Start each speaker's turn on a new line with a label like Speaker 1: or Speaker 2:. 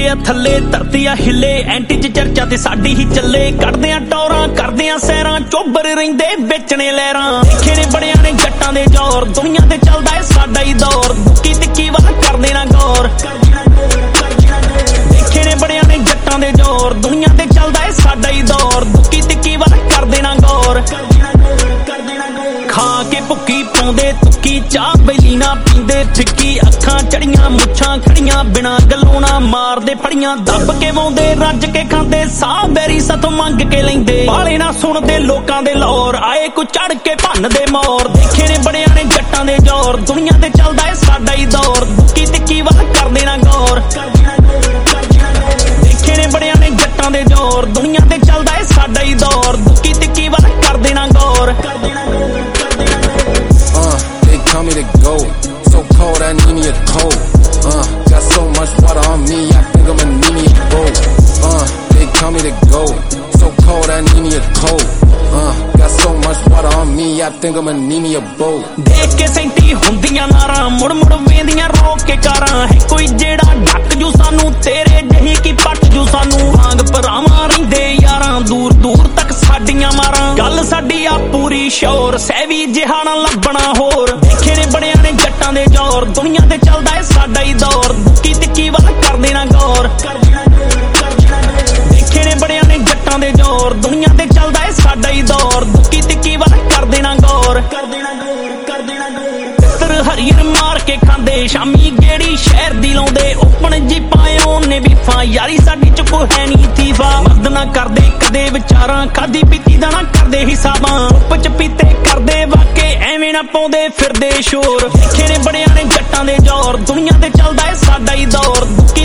Speaker 1: ਆ ਥੱਲੇ ਧਰਤੀ ਆ ਹਿੱਲੇ ਐਂਟੀ ਚ ਚਰਚਾ ਤੇ ਸਾਡੀ ਹੀ ਚੱਲੇ ਕੱਢਦੇ ਆ ਟੌਰਾਂ ਕਰਦੇ ਆ ਸੈਰਾਂ ਚੋਬਰ ਰਹਿੰਦੇ ਵੇਚਣੇ ਲਹਿਰਾਂ ਦੇਖੇ ਨੇ ਬੜਿਆਂ ਨੇ ਜੱਟਾਂ ਦੇ ਜ਼ੋਰ ਦੁਨੀਆ ਤੇ ਚੱਲਦਾ ਏ ਸਾਡਾ ਹੀ ਦੌਰ ਦੁੱਕੀ ਤਿੱਕੀ ਵਾਲਾ ਕਰਦੇ ਨਾ ਗੌਰ ਦੇਖੇ ਨੇ ਬੜਿਆਂ ਨੇ ਜੱਟਾਂ ਦੇ ਜ਼ੋਰ ਦੁਨੀਆ ਤੇ ਚੱਲਦਾ ਏ ਸਾਡਾ ਹੀ ਦੌਰ ਦੁੱਕੀ ਤਿੱਕੀ ਵਾਲਾ ਕਰਦੇ ਨਾ ਗੌਰ ਖਾ ਕੇ ਭੁੱਕੀ ਪਾਉਂਦੇ ਤੁੱਕੀ ਚਾਹ ਬੈਲੀ ਨਾ ਪੀਂਦੇ ਫਿੱਕੀ ਅੱਖਾਂ ਚੜੀਆਂ ਮੁੱਛਾਂ ਖੜੀਆਂ ਬਿਨਾਂ ਗਲੋਣਾ ਮਾਰਦੇ ਫੜੀਆਂ ਦੱਬ ਕੇ ਵਾਉਂਦੇ ਰੱਜ ਕੇ ਖਾਂਦੇ ਸਾਹ ਬੈਰੀ ਸਤੋਂ ਮੰਗ ਕੇ ਲੈਂਦੇ ਬਾਲੇ ਨਾ ਸੁਣਦੇ ਲੋਕਾਂ ਦੇ ਲਾਹੌਰ ਆਏ ਕੋ ਚੜ ਕੇ ਭੰਨਦੇ ਮੋਰ ਦੇਖੇ ਨੇ ਬੜਿਆਂ ਨੇ ਜੱਟਾਂ ਦੇ ਜ਼ੋਰ ਦੁਨੀਆ ਤੇ ਚੱਲਦਾ ਏ ਸਾਡਾ ਹੀ ਦੌਰ ਦੁੱਕੀ ਤਿੱਕੀ ਵਾਲਾ ਕਰਦੇ ਨਾ ਗੌਰ ਦੇਖੇ ਨੇ ਬੜਿਆਂ ਨੇ ਜੱਟਾਂ ਦੇ ਜ਼ੋਰ ਦੁਨੀਆ ਤੇ ਚੱਲਦਾ ਏ ਸਾਡਾ ਹੀ ਦੌਰ ਦੁੱਕੀ ਤਿੱਕੀ ਵਾਲਾ ਕਰਦੇ ਨਾ ਗੌਰ
Speaker 2: They tell me to go, so cold I need me a coat. Got so much water on me, I think I'ma need me a boat. They tell me to go, so cold I need me a coat. Got so much water on me, I think I'ma need me a boat.
Speaker 1: ਦੇਖ ਕੇ ਸੈਂਟੀ ਹੁੰਦੀਆਂ ਨਾਰਾਂ ਮੁੜ ਮੁੜ ਵੇਂਦੀਆਂ ਰੋਕ ਕੇ ਕਾਰਾਂ ਹੈ ਕੋਈ ਜਿਹੜਾ duck ਜੂ ਸਾਨੂੰ ਤੇਰੇ ਜਹੀ ਕੀ ਪੱਟ ਜੂ ਸਾਨੂੰ ਵਾਂਗ ਭਰਾਵਾਂ ਰਹਿੰਦੇ ਯਾਰਾਂ ਦੂਰ ਦੂਰ ਤੱਕ ਸਾਡੀਆਂ ਮਾਰਾਂ ਗੱਲ ਸਾਡੀ ਆ ਪੂਰੀ ਸ਼ੌਰ ਸਹਿਵੀ ਜਿਹਾ ਨਾ ਲੱਭਣਾ ਹੋਰ ਦੇਖੇ ਨੇ ਬੜਿਆਂ ਨੇ ਜੱਟਾਂ ਦੇ ਜ਼ੋਰ ਦੁਨੀਆ ਤੇ ਚੱਲਦਾ ਏ ਸਾਡਾ ਹੀ ਦੌਰ ਦੁੱਕੀ ਤਿੱਕੀ ਵਾਲਾ ਕਰਦੇ ਨਾ ਗੌਰ ਦੇਖੇ ਨੇ ਬੜਿਆਂ ਨੇ ਜੱਟਾਂ ਦੇ ਜ਼ੋਰ ਦੁਨੀਆ ਤੇ ਚੱਲਦਾ ਏ ਸਾਡਾ ਹੀ ਦੌਰ ਦੁੱਕੀ ਤਿੱਕੀ ਵਾਲਾ ਕਰਦੇ ਨਾ ਗੌਰ ਹਰੀਅਰ ਮਾਰ ਕੇ ਖਾਂਦੇ ਸ਼ਾਮੀ ਗੇੜੀ ਸ਼ਹਿਰ ਦੀ ਲਾਉਂਦੇ ਓਪਨ ਜੀ ਪਾਇਓ ਨੇ ਵੀਫਾ ਯਾਰੀ ਸਾਡੀ ਚ ਕੋ ਹੈ ਨਹੀਂ ਥੀਫਾ ਮਰਦ ਨਾ ਕਰਦੇ ਕਦੇ ਵਿਚਾਰਾਂ ਖਾਦੀ ਪੀਤੀ ਦਾ ਨਾ ਕਰਦੇ ਹਿਸਾਬਾਂ ਉੱਪ ਚ ਪੀਤੇ ਕਰਦੇ ਵਾਕੇ ਐਵੇਂ ਨਾ ਪਾਉਂਦੇ ਫਿਰਦੇ ਸ਼ੋਰ ਦੇਖੇ ਨੇ ਬੜਿਆਂ ਨੇ ਜੱਟਾਂ ਦੇ ਜ਼ੋਰ ਦੁਨੀਆ ਤੇ ਚੱਲਦਾ ਏ ਸਾਡਾ ਹੀ ਦੌਰ ਦੁੱਕੀ